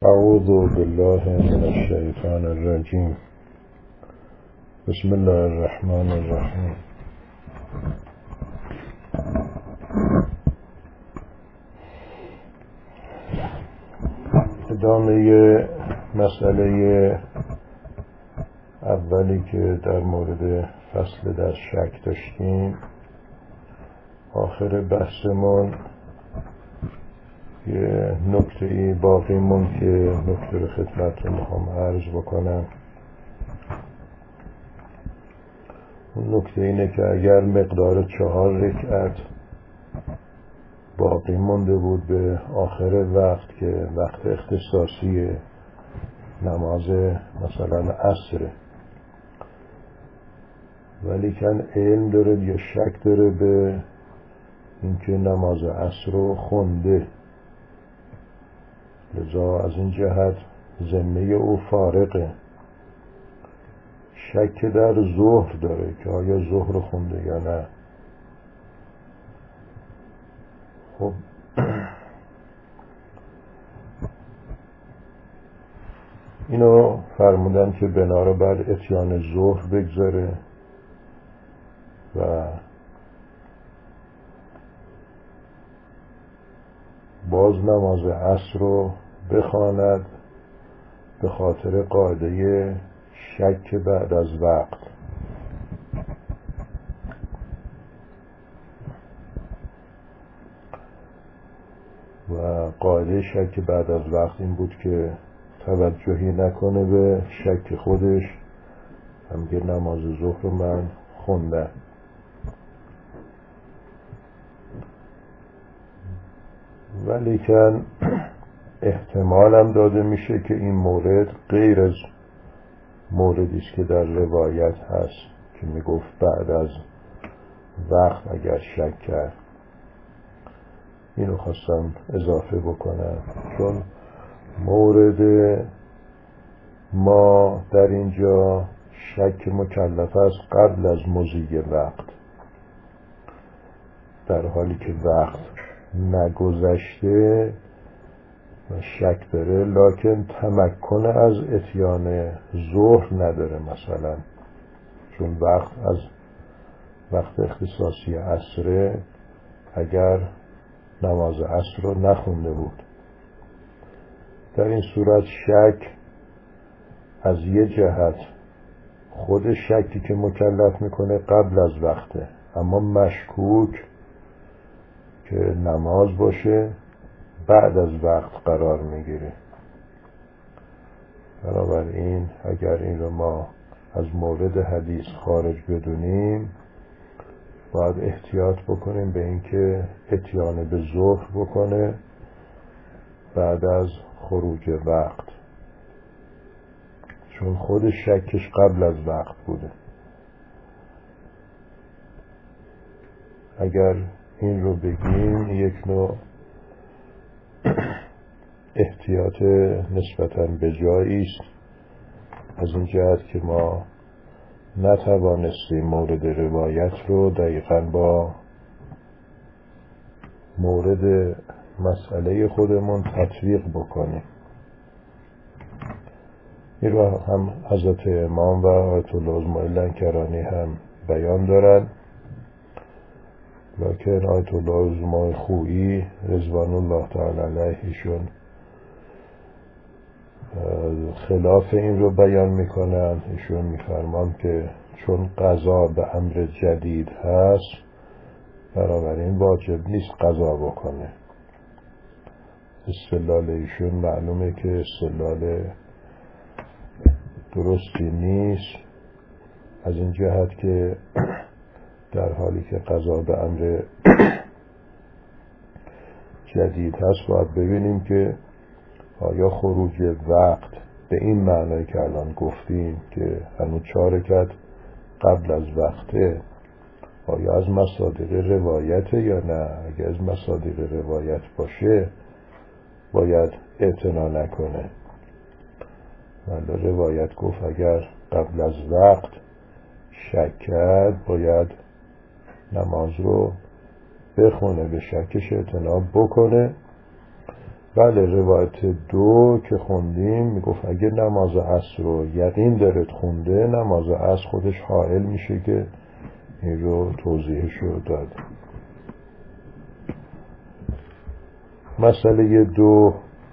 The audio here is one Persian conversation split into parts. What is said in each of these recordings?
اعوذ بالله من الشیطان الرجیم. بسم الله الرحمن الرحیم. ادامه مسئله اولی که در مورد فصل در شک داشتیم، آخر بحثمون یه نکته‌ای باقی موند که نکته رو خدمتتون میخوام عرض بکنم. اون نکته اینه که اگر مقدار 4 رکعت باقی مونده بود به آخر وقت که وقت اختصاصی نماز مثلا عصر، ولی کن علم داره یا شک داره به اینکه نماز عصر رو خونده، لذا از این جهت ذمه او فارغه. شک در ظهر داره که آیا ظهر خونده یا نه. خب اینو فرمودن که بنا رو بر اتیان ظهر بگذاره و باز نماز عصر رو بخواند به خاطر قاعده شک بعد از وقت. و قاعده شک بعد از وقت این بود که توجهی نکنه به شک خودش، همگه نماز ظهر رو من خوندم. ولیکن احتمالم داده میشه که این مورد غیر از موردی است که در روایت هست که میگفت بعد از وقت اگر شک کرد. اینو خواستم اضافه بکنم چون مورد ما در اینجا شک مکلف است قبل از مضی وقت، در حالی که وقت نگذشته و شک داره لکن تمکن از اتیان ظهر نداره. مثلا چون وقت از وقت اختصاصی عصره، اگر نماز عصر رو نخونده بود، در این صورت شک از یه جهت خود شکی که مکلف میکنه قبل از وقته، اما مشکوک که نماز باشه بعد از وقت قرار میگیره. بنابراین اگر این رو ما از مورد حدیث خارج بدونیم، باید احتیاط بکنیم به اینکه اتیان به ظهر بکنه بعد از خروج وقت، چون خود شکش قبل از وقت بوده. اگر این رو بگیم یک نوع احتیاط نسبتاً به جایی است، از این جهت که ما نتوانستیم مورد روایت رو دقیقاً با مورد مسئله خودمون تطبیق بکنیم. این رو هم حضرت امام و آیت الله عظمی لنکرانی هم بیان دارن، لکن آیت الله عظمی خویی رضوان الله تعالی علیهشون خلاف این رو بیان میکنن. ایشون میفرمان که چون قضا به امر جدید هست، بنابراین واجب نیست قضا بکنه. استدلال ایشون معلومه که استدلال درستی نیست، از این جهت که در حالی که قضا به امر جدید هست باید ببینیم که آیا خروج وقت به این معنی که الان گفتیم که هنوز 4 رکعت قبل از وقته، آیا از مصادیق روایته یا نه؟ اگر از مصادیق روایت باشه باید اعتنا نکنه. ولی روایت گفت اگر قبل از وقت شک کرد باید نماز رو بخونه، به شکش اعتنا بکنه بله، روایت 2 که خوندیم میگفت اگه نماز عصر رو یقین دارد خونده، نماز عصر خودش حائل میشه که این رو توضیحش رو داد. مسئله 2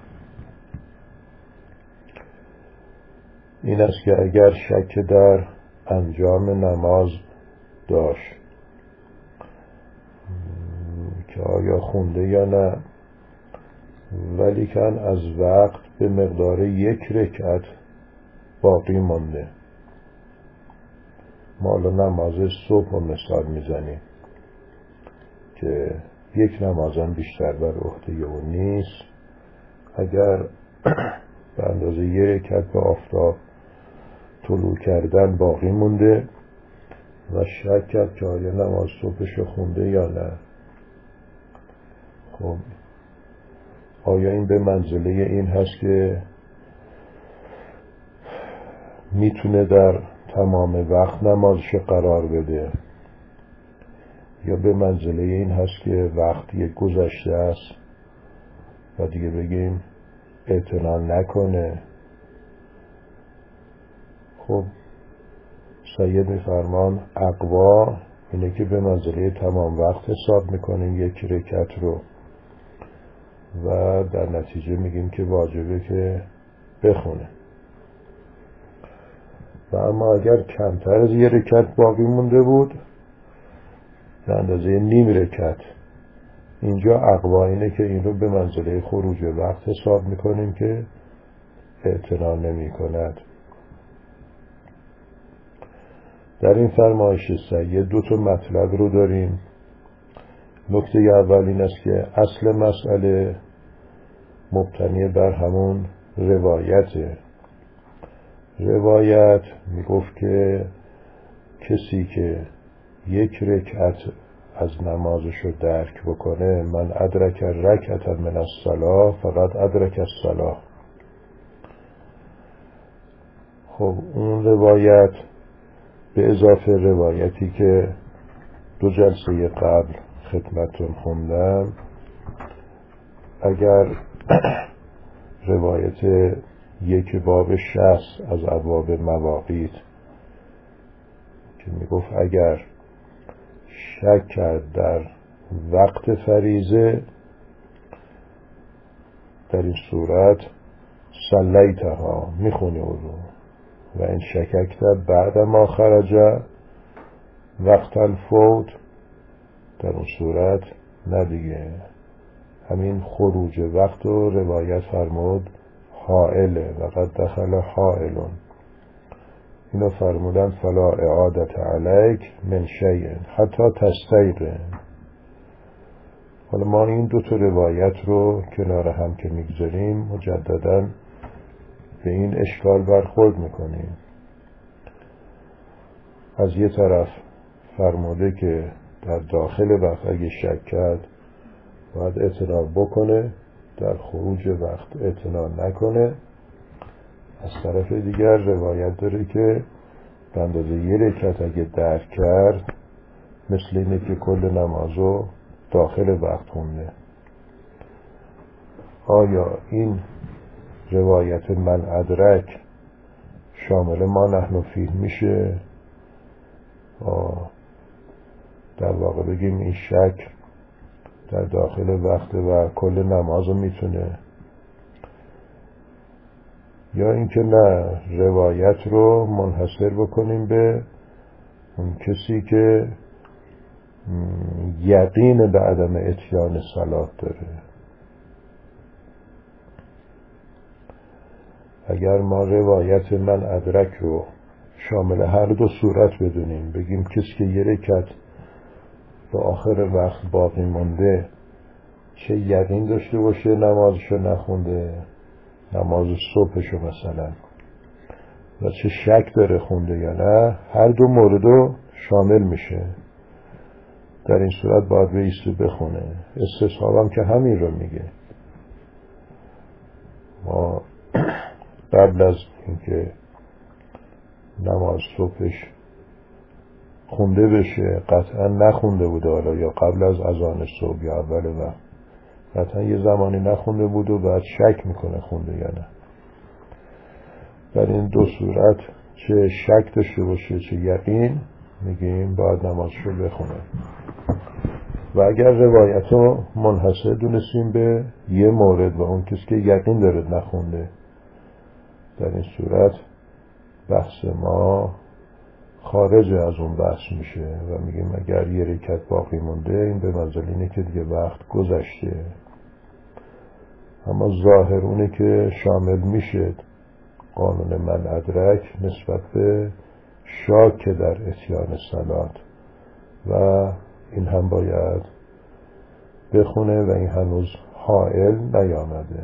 این است که اگر شک در انجام نماز داشت که آیا خونده یا نه، ولیکن از وقت به مقدار 1 رکعت باقی مانده. ما الان نماز صبح رو مثال میزنیم که 1 نمازم بیشتر بر عهده اون نیست. اگر به اندازه 1 رکعت به آفتاب طلوع کردن باقی مونده و شک کرد که آیا نماز صبحش خونده یا نه، خب آیا این به منزله این هست که میتونه در تمام وقت نمازش قرار بده، یا به منزله این هست که وقتی گذشته است و دیگه بگیم اعتنا نکنه؟ خب سید میفرمان اقوا اینه که به منزله تمام وقت حساب میکنیم 1 رکعت رو و در نتیجه میگیم که واجبه که بخونه. و اما اگر کمتر از 1 رکعت باقی مونده بود به اندازه نیم رکعت، اینجا اقوا اینه که این رو به منزله خروج وقت حساب میکنیم که اعتنا نمی کند. در این فرمایش سید 2 مطلب رو داریم. نکته اول این است که اصل مسئله مبتنی بر همون روایته. روایت میگفت که کسی که 1 رکعت از نمازش رو درک بکنه، من ادرک رکعتا من الصلاة فقط ادرک الصلاة. خب اون روایت به اضافه روایتی که 2 جلسه قبل خدمتتون خوندم، اگر روایت 1 باب 60 از ابواب مواقیت که میگفت اگر شک کرد در وقت فریضه، در این صورت صلیتها میخونی او رو، و این شککت بعد ما خرج وقت الفوت، در اون صورت نه دیگه. همین خروج وقت رو روایت فرمود حائله و قد دخل حائلون. اینو فرمودن فلا اعادت علیک من شیء حتی تستیقن. حالا ما این 2 روایت رو کنار هم که میگذاریم مجدداً به این اشکال برخورد میکنیم. از یه طرف فرموده که در داخل وقت اگه شک کرد باید اعتنا بکنه، در خروج وقت اعتنا نکنه. از طرف دیگر روایت داره که به اندازه 1 رکعت اگه درک کرد مثل اینه که کل نمازو داخل وقت خونده. آیا این روایت من ادرک شامل ما نحن فیه میشه؟ در واقع بگیم این شک در داخل وقت و کل نمازو میتونه، یا اینکه نه روایت رو منحصر بکنیم به اون کسی که یقین به عدم اتیان صلات داره. اگر ما روایت من ادرک رو شامل هر 2 صورت بدونیم، بگیم کسی که 1 رکعت به آخر وقت باقی مونده چه یقین داشته باشه نمازشو نخونده، نماز صبحشو مثلا، و چه شک داره خونده یا نه، هر 2 موردو شامل میشه. در این صورت باید بایسته بخونه. استصحابم که همین رو میگه. ما قبل از اینکه نماز صبحش خونده بشه، قطعا نخونده بوده، حالا یا قبل از اذان صبح یا اول وقت، قطعا یه زمانی نخونده بود و بعد شک میکنه خونده یا نه. در این دو صورت چه شک داشته باشه چه یقین میگیم باید نمازشو بخونه. و اگر روایت رو منحصر دونستیم به یه مورد و اون کسی که یقین داره نخونده، در این صورت بحث ما خارج از اون بحث میشه و میگیم اگر یه رکعت باقی مونده این به منزل اینه که دیگه وقت گذشته. اما ظاهر اونه که شامل میشه قانون من ادرک نسبت به شاک در اتیان صلات و این هم باید بخونه و این هنوز حائل نیامده.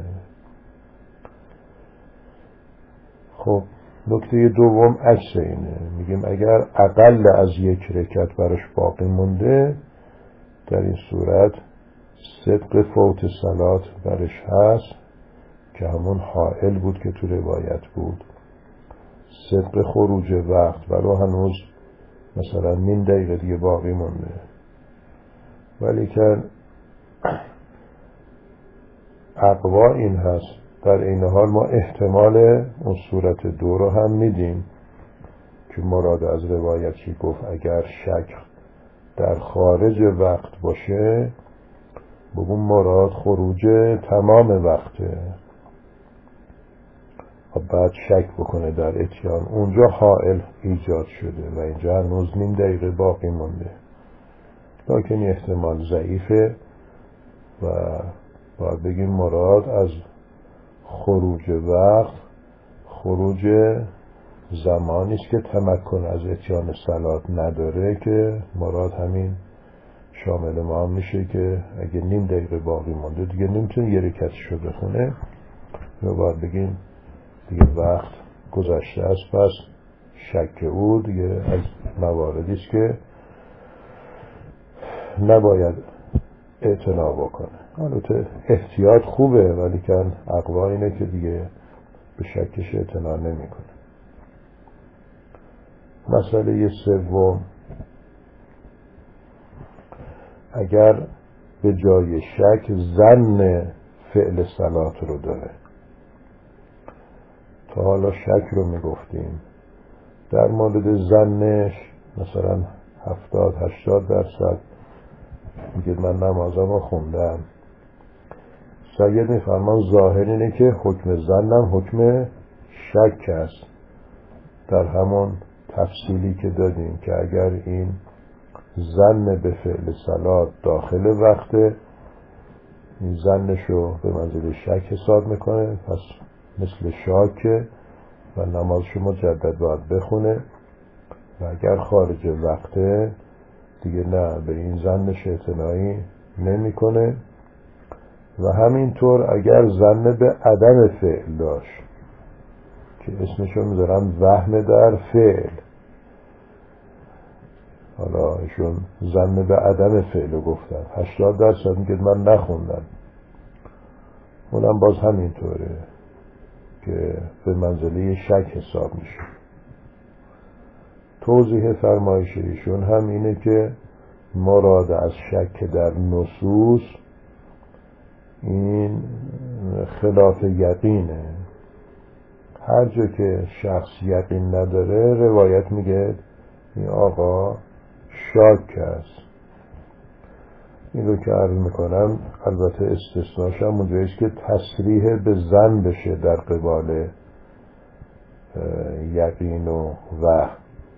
خب نکته دوم عکس اینه، میگیم اگر اقل از یک رکعت براش باقی مونده در این صورت صدق فوت صلات برش هست که همون حائل بود که تو روایت بود، صدق خروج وقت ولو هنوز مثلا نیم دقیقه دیگه باقی مونده، ولی که اقوا این هست در این حال ما احتمال اون صورت دو رو هم میدیم که مراد از روایت چی گفت اگر شک در خارج وقت باشه بگون مراد خروج تمام وقته و بعد شک بکنه در اتیان اونجا حائل ایجاد شده و اینجا هنوز نیم دقیقه باقی مونده، لکن این احتمال ضعیفه و باید بگیم مراد از خروج وقت خروج زمانی است که تمکن از اتیان صلات نداره که مراد همین شامل ما هم میشه که اگه نیم دقیقه باقی مونده دیگه نمیتونه یه رکعتشو بخونه یا باید بگیم دیگه وقت گذشته است، پس شک او دیگه از مواردی است که نباید اعتنا بکنه. البته احتیاط خوبه ولی کن اقوا اینه که دیگه به شکش اعتنا نمی کنه. مسئله سوم، اگر به جای شک ظن فعل صلات رو داره، تا حالا شک رو می گفتیم در مورد ظنش مثلا 70-80% میگه من نمازم رو خوندم، سید میفرمان ظاهر اینه که حکم ظنم حکم شک است در همون تفصیلی که دادیم که اگر این ظن به فعل صلات داخل وقته این ظنشو به منزل شک حساب میکنه، پس مثل شاکه و نمازشو مجدد باید بخونه و اگر خارج وقته دیگه نه به این ظنش اعتنایی نمیکنه. و همینطور اگر ظن به عدم فعل داشت که اسمشو میذارم وهم در فعل، حالا ایشون ظن به عدم فعل رو گفتن 80% میگه من نخوندم، اونم باز همینطوره که به منزله شک حساب میشه. توضیح فرمایش ایشون هم اینه که مراد از شک در نصوص این خلاف یقینه. هر جا که شخص یقین نداره روایت میگه این آقا شاک است. این رو که عرض میکنم البته استثناش هم اونجاییست که تصریح به ظن بشه در قبال یقین و وهم.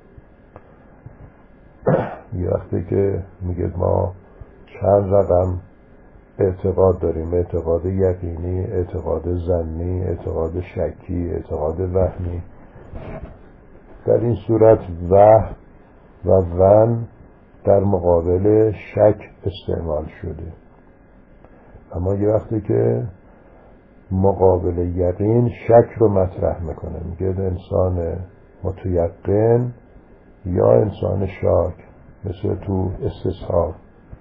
یه وقتی که میگه ما چند رقم اعتقاد داریم، اعتقاد یقینی، اعتقاد ظنی، اعتقاد شکی، اعتقاد وهمی، در این صورت وهم و ظن در مقابل شک استعمال شده. اما یه وقتی که مقابل یقین شک رو مطرح میکنه، میگه انسان متیقن یا انسان شاک، مثل تو استصحاب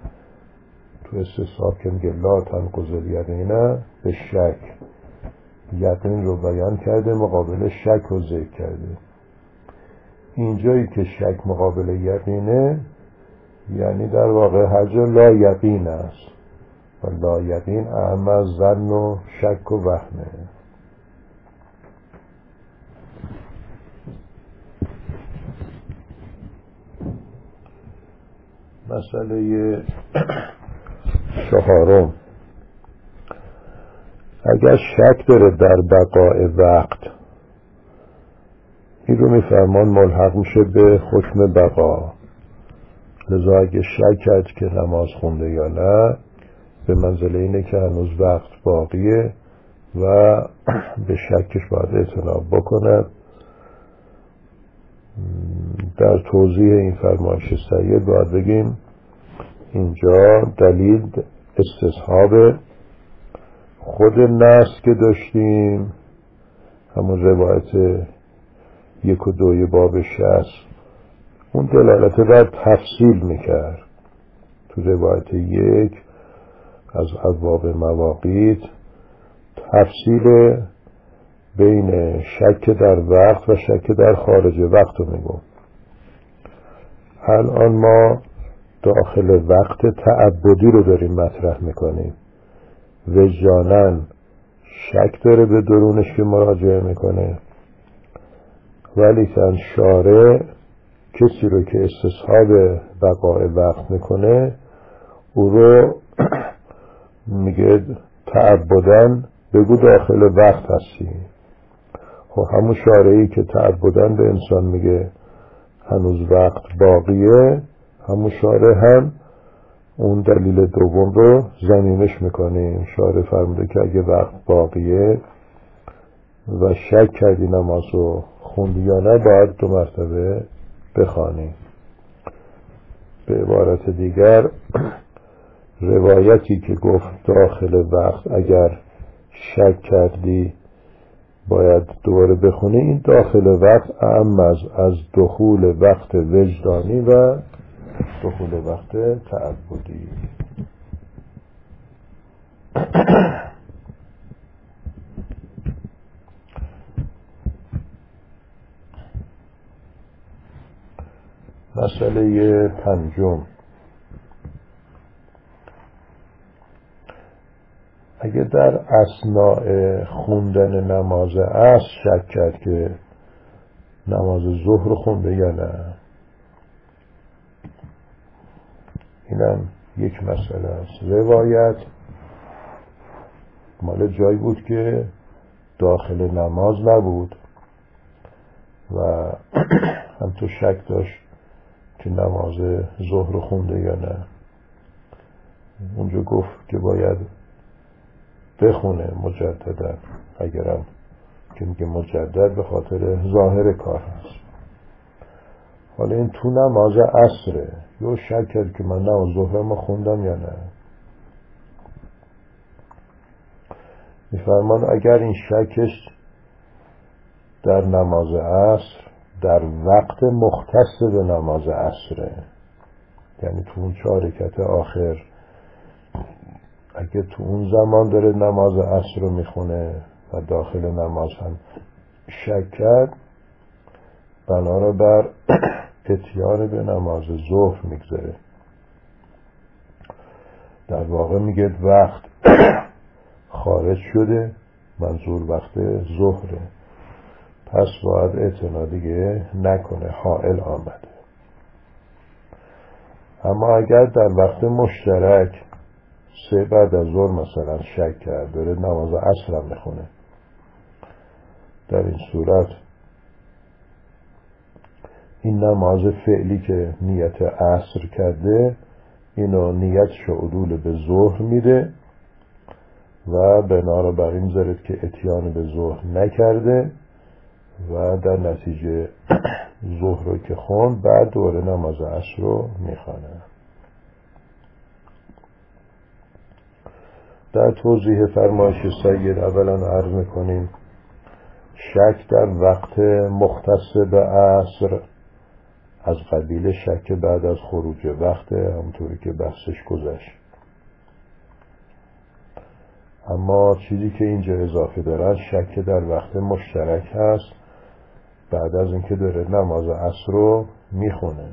که میگه لا تنقض الیقین به شک، یقین رو بیان کرده مقابل شک رو ذکر کرده. اینجایی که شک مقابل یقینه یعنی در واقع هر جا لا یقین است و لا یقین اهم از ظن و شک و وهمه. مسئله چهارم، اگر شک داره در بقای وقت، این رو میفرمان ملحق میشه به حکم بقا. لذا اگه شک کرد که نماز خونده یا نه، به منزله اینه که هنوز وقت باقیه و به شکش باید اعتناب بکنه. در توضیح این فرمایش سید باید بگیم اینجا دلیل استصحاب خود نص که داشتیم، همون روایت 1 و 2 باب 60، اون دلالت بر تفصیل میکرد. تو روایت 1 از ابواب مواقیت تفصیل بین شک در وقت و شک در خارج وقت رو میگم. الان ما داخل وقت تعبدی رو داریم مطرح میکنیم. وجداناً شک داره به درونش که مراجعه میکنه، ولی که شارع کسی رو که استصحاب بقای وقت میکنه او رو میگه تعبداً بگو داخل وقت هستی. خب همون شارعی که تعبداً به انسان میگه هنوز وقت باقیه، همون شارع هم اون دلیل دوم رو ضمیمش میکنیم. شارع فرموده که اگه وقت باقیه و شک کردی نماز رو خوندی یا نه، باید 2 مرتبه بخوانی. به عبارت دیگر روایتی که گفت داخل وقت اگر شک کردی باید دوباره بخونی، این داخل وقت اعم از دخول وقت وجدانی و دخول وقت تعبدی. مسئله 5، اگه در اثناء خوندن نماز عصر شک کرد که نماز ظهر خونده یا نه، اینم یک مسئله است. روایت مال جایی بود که داخل نماز نبود و هم تو شک داشت که نماز ظهر خونده یا نه. اونجا گفت که باید بخونه مجددا، اگرم که میگه مجدد به خاطر ظاهر کار هست. حالا این تو نماز عصره، یا شک کرد که من نماز ظهرم خوندم یا نه. میفرمان اگر این شکش در نماز عصر در وقت مختص به نماز عصره، یعنی تو اون 4 رکعت آخر، اگه تو اون زمان داره نماز عصر رو میخونه و داخل نماز هم شک کرد، بنا بر اتیان به نماز ظهر میگذاره. در واقع میگه وقت خارج شده، منظور وقت ظهره، پس باید اعتنا دیگه نکنه، حائل آمده. اما اگر در وقت مشترک 3 بعد از ظهر مثلا شک کرد، داره نماز عصر هم میخونه، در این صورت این نماز فعلی که نیت عصر کرده، اینو نیتش عدول به ظهر میده و بنا بر این ذرت که اتیان به ظهر نکرده و در نتیجه ظهر رو که خوند، بعد دوباره نماز عصر رو میخوانه. در توضیح فرمایش سید اولا عرض میکنیم شک در وقت مختص به عصر از قبیل شک بعد از خروج وقت، همونطوری که بحثش گذشت. اما چیزی که اینجا اضافه دارن شک در وقت مشترک هست بعد از اینکه داره نماز عصر رو میخونه.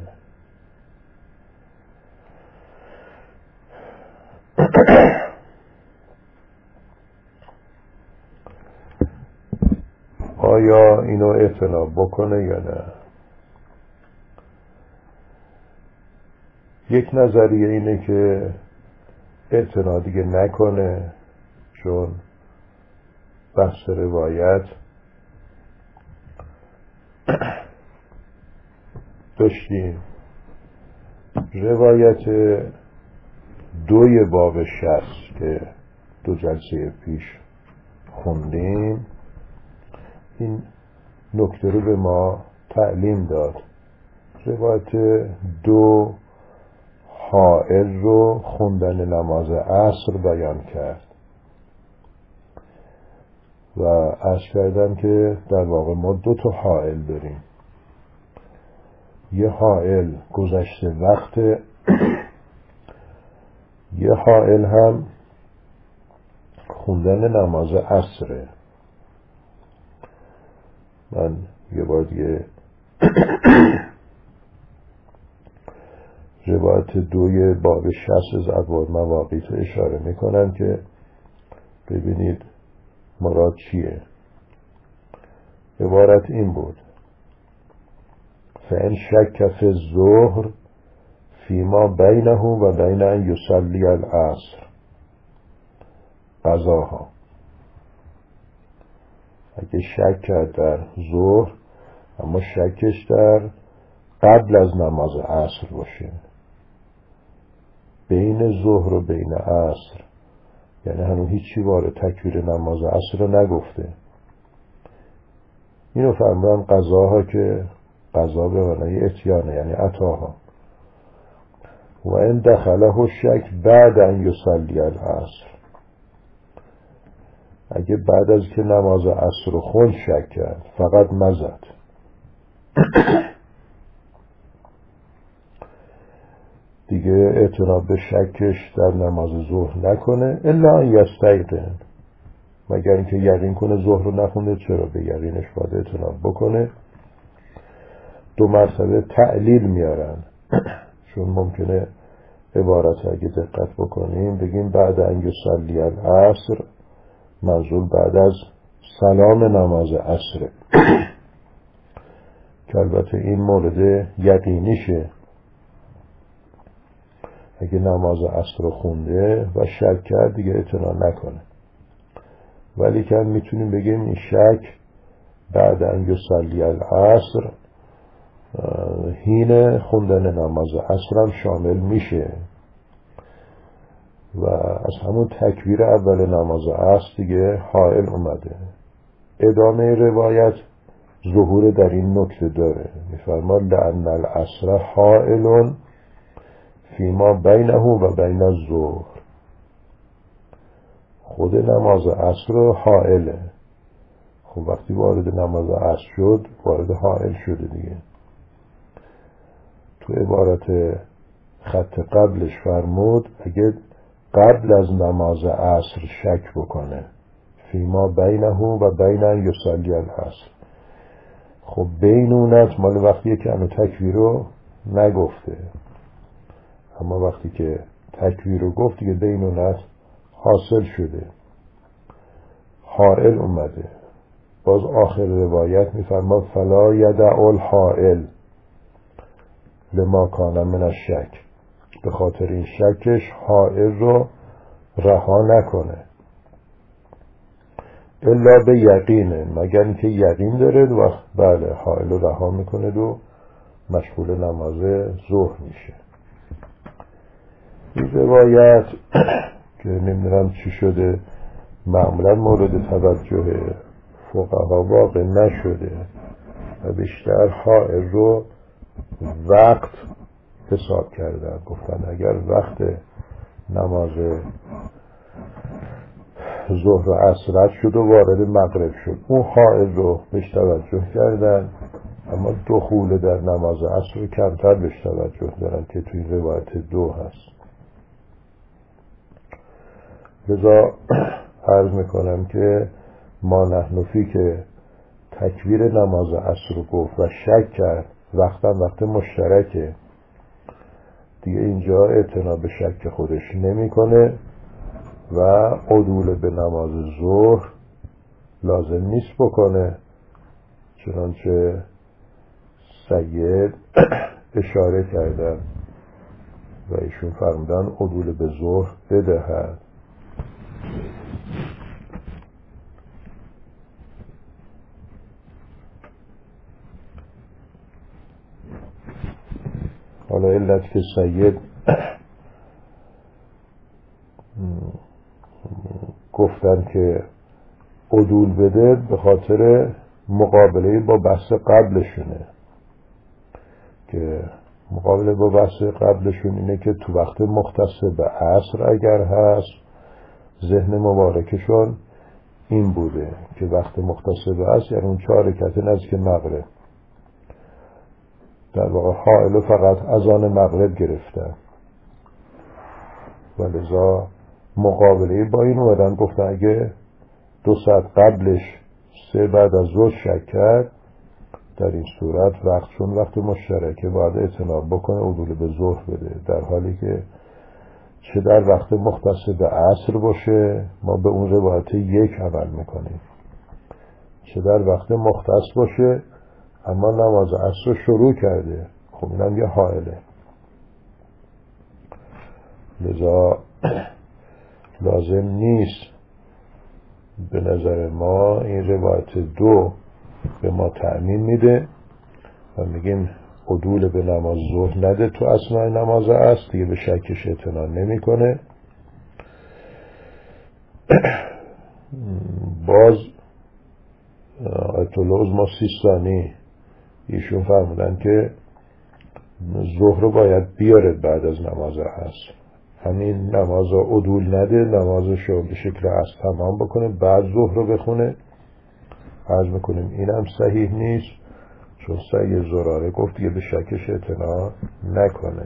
آیا اینو اعتناب بکنه یا نه. یک نظریه اینه که اعتنا دیگه نکنه، چون بحث روایت داشتیم. روایت 2 باب 60 که 2 جلسه پیش خوندیم این نکته رو به ما تعلیم داد. روایت 2 حائل رو خوندن نماز عصر بیان کرد و عرض کردم که در واقع ما 2 تا حائل داریم. یه حائل گذشته وقت، یه حائل هم خوندن نماز عصره. من یه بار دیگه روایت 2 باب 60 از ابواب مواقیت اشاره میکنم که ببینید مراد چیه. عبارت این بود: فإن شک فی الظهر فیما بینه و بین ان یصلی العصر قضاها. اگه شک کرد در ظهر اما شکش در قبل از نماز عصر باشه، بین ظهر و بین عصر، یعنی هنوز هیچی وارد تکبیر نماز عصر رو نگفته، اینو فرمودن قضاها، که قضا به معنای اتیانه یعنی عطاها. و این دخله شک بعد ان یصلی العصر، اگه بعد از که نماز عصر رو خوند شک کرد فقط مزد، دیگه اعتنا به شکش در نماز ظهر نکنه الا ان یستیقن، مگر اینکه یقین کنه ظهر رو نخونده. چرا؟ به یقینش باید اعتنا بکنه. 2 مرتبه تعلیل میارن چون ممکنه عبارت اگه دقت بکنیم بگیم بعد ان یصلی العصر، منظور بعد از سلام نماز عصر که البته این مورد یقینیشه. اگه نماز عصر رو خونده و شک کرد دیگه اعتنا نکنه، ولی که میتونیم بگیم این شک بعد ان یصلی العصر حین خوندن نماز عصر هم شامل میشه و از همون تکبیر اول نماز عصر دیگه حائل اومده. ادامه روایت ظهور در این نکته داره، میفرماد لأن العصر حائل فیما بینه و بین الظهر، خود نماز عصر حائله. خب وقتی وارد نماز عصر شد وارد حائل شده دیگه. تو عبارت خط قبلش فرمود اگه قبل از نماز عصر شک بکنه فیما بینه و بین ان یصلی العصر. خب بینونت مال وقتیه که انو تکبیر رو نگفته، اما وقتی که تکبیر رو گفت دیگه بینونت حاصل شده، حائل اومده. باز آخر روایت میفرماد فلا یدع الحائل لما کان من الشک، به خاطر این شکش حائل رو رها نکنه الا به یقینه، مگر اینکه یقین داره و بله حائل رو رها میکنه و مشغول نماز ظهر میشه. این روایت که نمیدونم چی شده معمولا مورد توجه فقها واقع نشده و بیشتر حائل رو وقت حساب کردن. گفتن اگر وقت نماز ظهر و عصر شد و وارد مغرب شد اون حائل رو بهش توجه کردن، اما دخول در نماز عصر رو کمتر بهش توجه دارن که توی روایت 2 هست. لذا عرض میکنم که ما نحن فی که تکبیر نماز عصر رو گفت و شک کرد وقت مشترکه دیگه، اینجا اعتنا به شک خودش نمیکنه و عدول به نماز ظهر لازم نیست بکنه چنانچه سید اشاره کردن و ایشون فرمودن عدول به ظهر بدهد. حالا علت که سید گفتن که عدول بده به خاطر مقابله با بحث قبلشونه، که مقابله با بحث قبلشون اینه که تو وقت مختص به عصر اگر هست، ذهن مبارکشون این بوده که وقت مختص به عصر یعنی اون 4 رکعت نزدیک مغرب، در واقع حائل فقط اذان مغرب گرفتن و لذا مقابله با این اومدن گفتن اگه 2 ساعت قبلش 3 بعد از ظهر شک کرد، در این صورت چون وقت مشترکه باید اعتناب بکنه عدول به ظهر بده، در حالی که چه در وقت مختص به عصر باشه ما به اون روایت 1 عمل میکنیم، چه در وقت مختص باشه اما نماز عصر رو شروع کرده، خب اینم یه حائله. لذا لازم نیست به نظر ما این روایت 2 به ما تأمین میده و میگیم عدول به نماز ظهر نده تو اثناء نماز عصر، دیگه به شکش اعتنا نمیکنه. باز آیت الله عظمی سیستانی ایشون فرمودن که ظهر رو باید بیارد بعد از نماز عصر، همین نماز عدول نده، نمازش رو به شکل عصر تمام بکنه بعد ظهر رو بخونه. عرض میکنیم این هم صحیح نیست، چون سید زراره گفت دیگه به شکش اعتنا نکنه.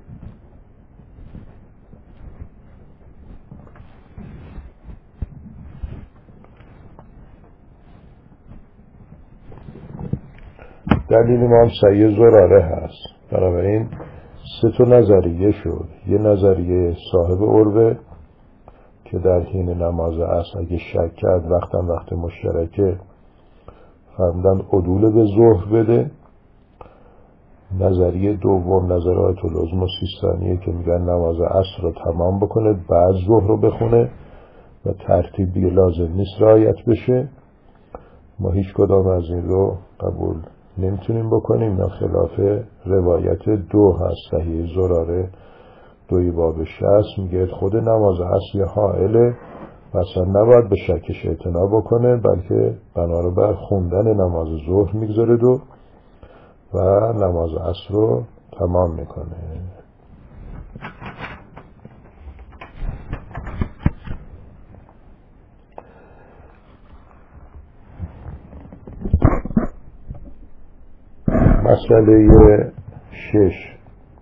دلیل ما هم سید زراره هست، بنابراین 3 نظریه شد. یه نظریه صاحب عروه که در حین نماز عصر اگه شک کرد وقت مشترکه فرمودن عدول به ظهر بده. نظریه دوم نظر آیت الله عظمی سیستانیه که میگن نماز عصر رو تمام بکنه بعد ظهر رو بخونه و ترتیب دیگه لازم نیست رعایت بشه. ما هیچ کدام از این رو قبول نمیتونیم بکنیم، نه خلاف روایت 2 هست صحیح زراره 2 باب 60 میگه خود نماز عصر حائله و اصلا نباید به شکش اعتنا بکنه، بلکه بنا رو بر خوندن نماز ظهر میگذاره و نماز عصر رو تمام میکنه. مسئله 6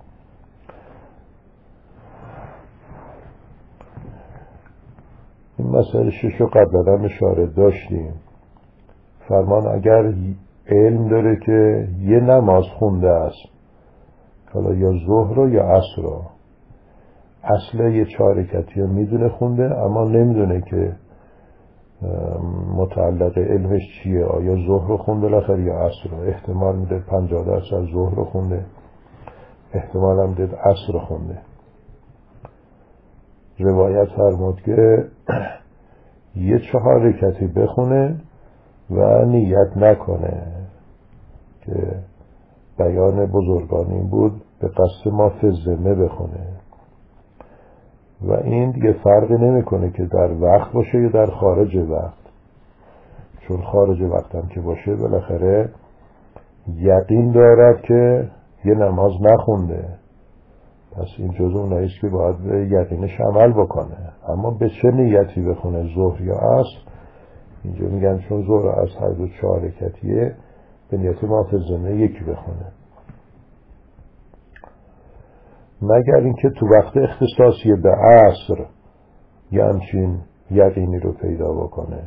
این مسئله 6 رو قبلا هم اشاره داشتیم. فرمان اگر علم داره که یه نماز خونده است، حالا یا ظهر رو یا عصر رو، اصل یه 4 رکعتی رو میدونه خونده اما نمیدونه که متعلق علمش چیه، آیا ظهر رو خونده بالاخره یا عصر رو. احتمال میده 50% ظهر رو خونده، احتمال هم دید عصر رو خونده. روایت فرمود که یه 4 رکعتی بخونه و نیت نکنه، که بیان بزرگان این بود به قصد ما فی الذمه بخونه و این دیگه فرقی نمیکنه که در وقت باشه یا در خارج وقت، چون خارج وقت هم که باشه بالاخره یقین دارد که یه نماز نخونده، پس این جزء اوناییست که باید به یقینش عمل بکنه. اما به چه نیتی بخونه ظهر یا عصر؟ اینجا میگن چون ظهر و عصر هر دو 4 رکعتیه به نیت ما فی الذمه 1 بخونه، مگر اینکه تو وقت اختصاصی به عصر یه همچین یقینی رو پیدا بکنه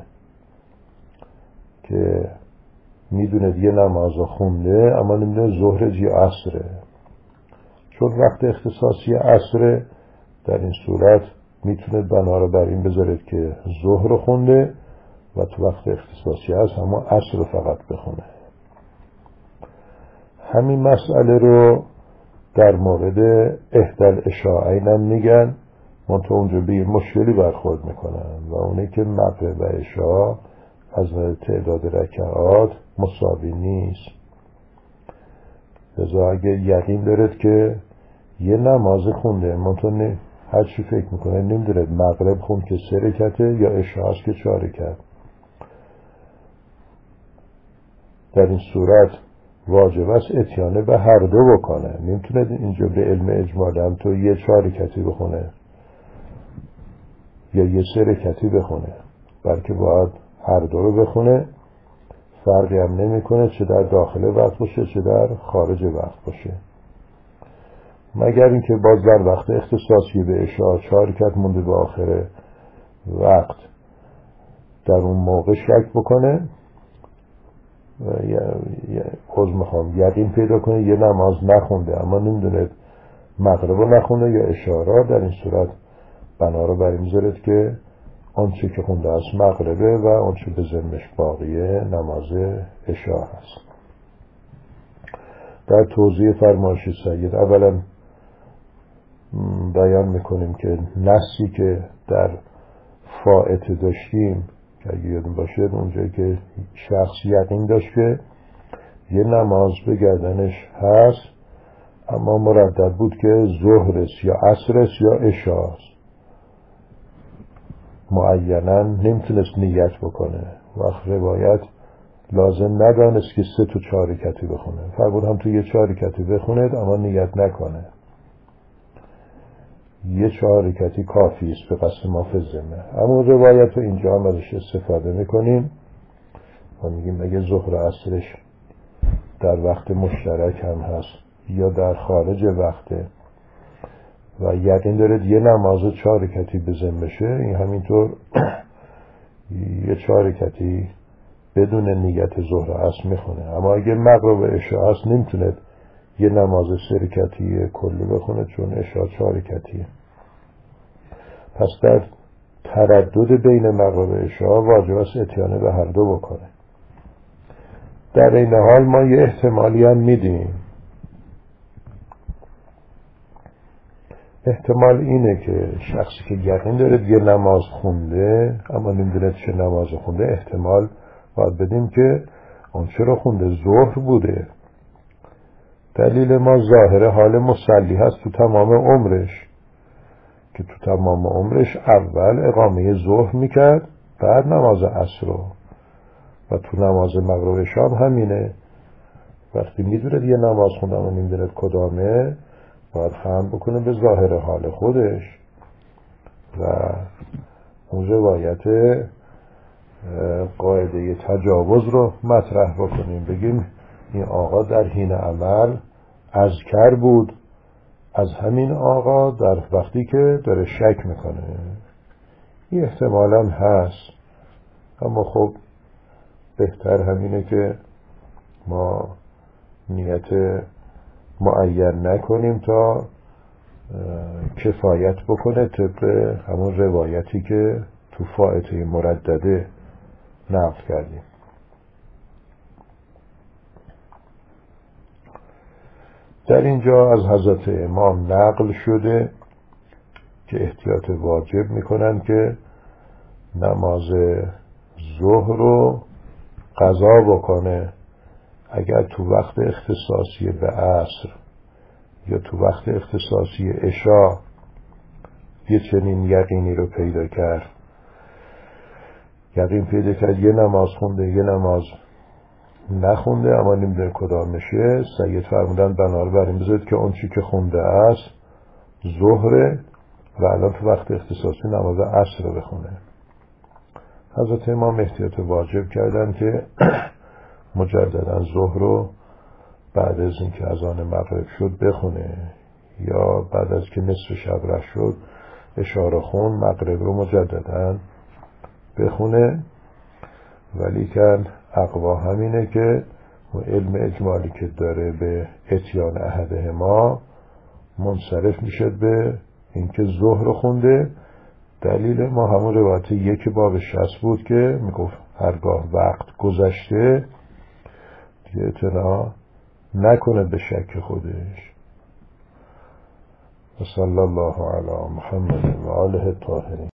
که میدونه یه نماز خونده اما نمیدونه ظهر یا عصره. چون وقت اختصاصی عصره در این صورت میتونه بنا رو بر این بذارید که ظهر رو خونده و تو وقت اختصاصی هست اما عصر رو فقط بخونه. همین مسئله رو در مورد احدال اشاعین هم میگن، منطقه اونجا به مشکلی برخورد میکنن و اونه که مغرب و عشا از تعداد رکعات مساوی نیست. لذا اگه یقین دارد که یه نماز خونده، منطقه هر چی فکر میکنه نمیدونه مغرب خوند که 3 رکعته یا عشا هست که 4 رکعت، در این صورت واجب است اتیانه به هر دو بکنه. نمیتونه اینجا به علم اجمال هم تو یه 4 رکعتی بخونه یا یه 3 رکعتی بخونه، بلکه باید هر دو رو بخونه. فرقی هم نمیکنه چه در داخل وقت باشه چه در خارج وقت باشه، مگر اینکه باز در وقت اختصاصی به عشا 4 رکعت مونده به آخر وقت در اون موقع شک بکنه یقین پیدا کنه یه نماز نخونده اما نمیدونه مغرب رو نخونده یا عشا را، در این صورت بنا رو بر این میذارد که آنچه که خونده است مغربه و آنچه به ذمش باقیه نماز عشا هست. در توضیح فرمایش سید اولا بیان میکنیم که نصی که در فائته داشتیم که اگه یادون باشه اونجایی که شخص یقین داشت که یه نماز به گردنش هست اما مردد بود که ظهرست یا عصرست یا عشاست، معینا نمیتونست نیت بکنه. وقت روایت لازم ندانست که 3 تا 4 رکعتی بخونه، فرمود هم تو یه 4 رکعتی بخوند اما نیت نکنه، یه 4 رکعتی کافی است به قصد ما فی ذمه. اما روایت رو اینجا هم ازش استفاده میکنیم و میگیم اگه ظهر و عصرش در وقت مشترک هم هست یا در خارج وقته و یقین دارد یه نماز 4 رکعتی به ذمشه، این همینطور یه 4 رکعتی بدون نیت ظهر و عصر میخونه. اما اگه مغرب و عشا هست نمیتونه یه نماز 3 رکعتی کلی بخونه چون عشا 4 رکعتیه. پس در تردد بین مغرب و عشا واجب است اتیانه به هر دو بکنه. در این حال ما یه احتمالی هم میدیم، احتمال اینه که شخصی که یقین داره یه نماز خونده اما نمیدونه چه نماز خونده، احتمال باید بدیم که اون چرا خونده ظهر بوده. دلیل ما ظاهر حال مصلی هست تو تمام عمرش که تو تمام عمرش اول اقامه ظهر میکرد بعد نماز عصر رو و تو نماز مغرب شام همینه. وقتی میدونه یه نماز خونده اما نمیدونه کدامه باید فهم بکنه به ظاهر حال خودش و اون روایت قاعده تجاوز رو مطرح بکنیم، بگیم این آقا در حین عمل اذکر بود از همین آقا در وقتی که داره شک میکنه. این احتمالاً هست اما خب بهتر همینه که ما نیت معین نکنیم تا کفایت بکنه طبق همون روایتی که تو فائته مردده نقل کردیم. در اینجا از حضرت امام نقل شده که احتیاط واجب میکنن که نماز ظهر رو قضا بکنه اگر تو وقت اختصاصی به عصر یا تو وقت اختصاصی عشا یه چنین یقینی رو پیدا کرد، یقین پیدا کرد یه نماز خونده یه نماز نخونده اما نمیدونه کدامشه، سید فرمودن بنابراین بذارید که اون چی که خونده است ظهره و الان تو وقت اختصاصی نماز عصر رو بخونه. حضرت امام احتیاط واجب کردن که مجددا ظهر رو بعد از اینکه اذان مغرب شد بخونه یا بعد از که نصف شب رفت شد اشاره خون مغرب رو مجددا بخونه. ولی که اقوا همینه که علم اجمالی که داره به اتیان احده ما منصرف میشد به اینکه ظهر خونده. دلیل ما همون روایت 1 باب 60 بود که میگفت هرگاه وقت گذشته دیگه اعتنا نکنه به شک خودش. و صلی الله علی محمد و آله الطاهرین.